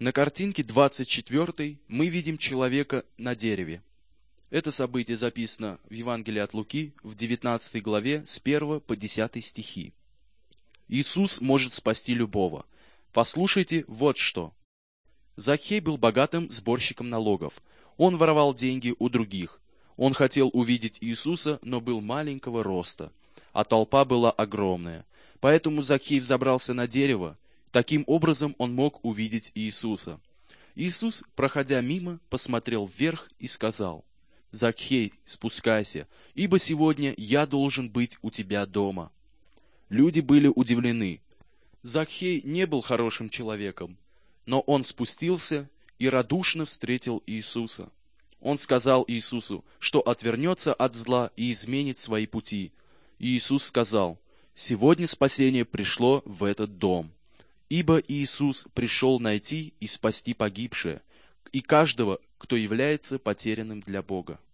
На картинке 24 мы видим человека на дереве. Это событие записано в Евангелии от Луки в 19 главе с 1 по 10 стихи. Иисус может спасти любого. Послушайте вот что. Закхей был богатым сборщиком налогов. Он воровал деньги у других. Он хотел увидеть Иисуса, но был маленького роста, а толпа была огромная. Поэтому Закхей взобрался на дерево. Таким образом он мог увидеть Иисуса. Иисус, проходя мимо, посмотрел вверх и сказал: «Закхей, спускайся, ибо сегодня я должен быть у тебя дома». Люди были удивлены. Закхей не был хорошим человеком, но он спустился и радушно встретил Иисуса. Он сказал Иисусу, что отвернется от зла и изменит свои пути. И Иисус сказал: «Сегодня спасение пришло в этот дом». Ибо Иисус пришел найти и спасти погибшее, и каждого, кто является потерянным для Бога.